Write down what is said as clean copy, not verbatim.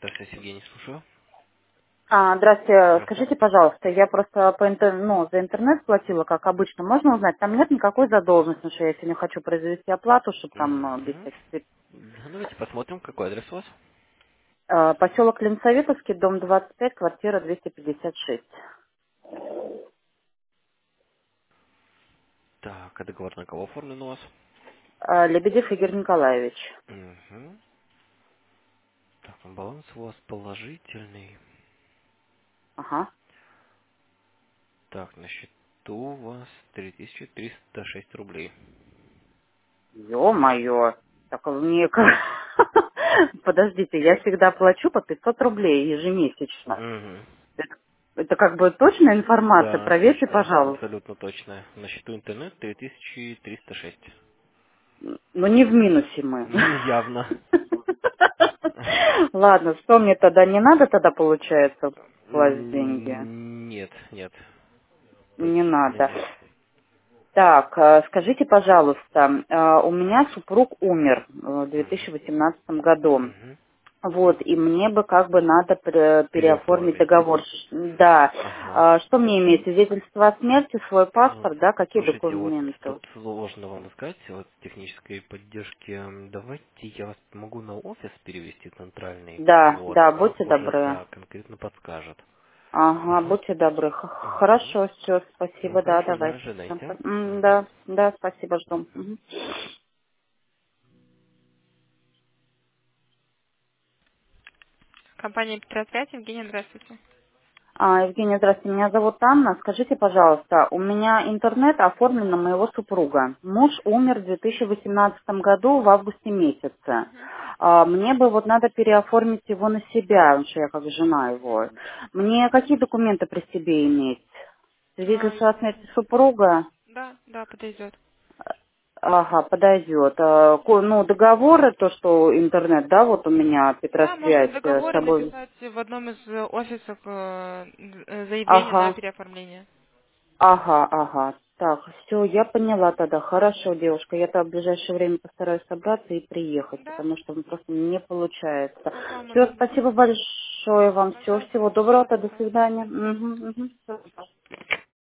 Здравствуйте, Евгений, слушаю. Здравствуйте. Здравствуйте. Скажите, пожалуйста, я просто за интернет платила, как обычно. Можно узнать? Там нет никакой задолженности, потому что я сегодня хочу произвести оплату, чтобы там без Мгм. всяких... Да, давайте посмотрим, какой адрес у вас. Поселок Ленсоветовский, дом 25, квартира 256. Так, а договор на кого оформлен у вас? Лебедев Игорь Николаевич. Угу. Так, баланс у вас положительный. Ага. Так, на счету у вас 3306 рублей. Ё-моё. Так мне... Подождите, я всегда плачу по 500 рублей ежемесячно. Угу. Это как бы точная информация? Да, Проверьте, точно, пожалуйста. абсолютно точно. На счету интернет 3306. Ну, не в минусе мы. Ну, явно. Ладно, что мне тогда не надо тогда, получается, класть деньги? Нет, нет, Не точно надо. нет. Так, скажите, пожалуйста, у меня супруг умер в Угу. 2018 году. Угу. Вот, и мне бы как бы надо переоформить Переоформить. договор. Да. Ага. Что мне иметь? Свидетельство о смерти, свой Вот, паспорт, да? Какие слушайте, вот документы? тут сложно вам сказать, вот технической поддержки. Давайте я вас могу на офис перевести центральный. Да, Вот, да, там будьте уже, добры. да, конкретно подскажет. Ага, Ага. будьте добры. Мгм. Хорошо, все, Ну спасибо, да, хорошо, да, давайте. ожидайте. Мгм. Да, да, спасибо, жду. Мгм. Мгм. Компания Петросвязь, Евгения, здравствуйте. Евгения, здравствуйте, меня зовут Анна. Скажите, пожалуйста, у меня интернет оформлен на моего супруга. Муж умер в 2018 году в августе месяце. Мне бы вот надо переоформить его на себя, потому что я как жена его. Мне какие документы при себе иметь? А, Свидетельство о смерти супруга? да, да, подойдет. Ага, подойдет. Ну, договоры, то, что интернет, да, вот у меня Да, можно Петросвязь с договоры тобой. написать в одном из офисов заявление на Ага, переоформление. ага. Так, все, я поняла тогда. Хорошо, девушка, я тогда в ближайшее время постараюсь собраться и приехать, Да, потому что просто не получается. как вам Все, удобно. спасибо большое вам. Всего Пожалуйста, доброго, всего до доброго. До свидания. свидания. Мгм. Всё.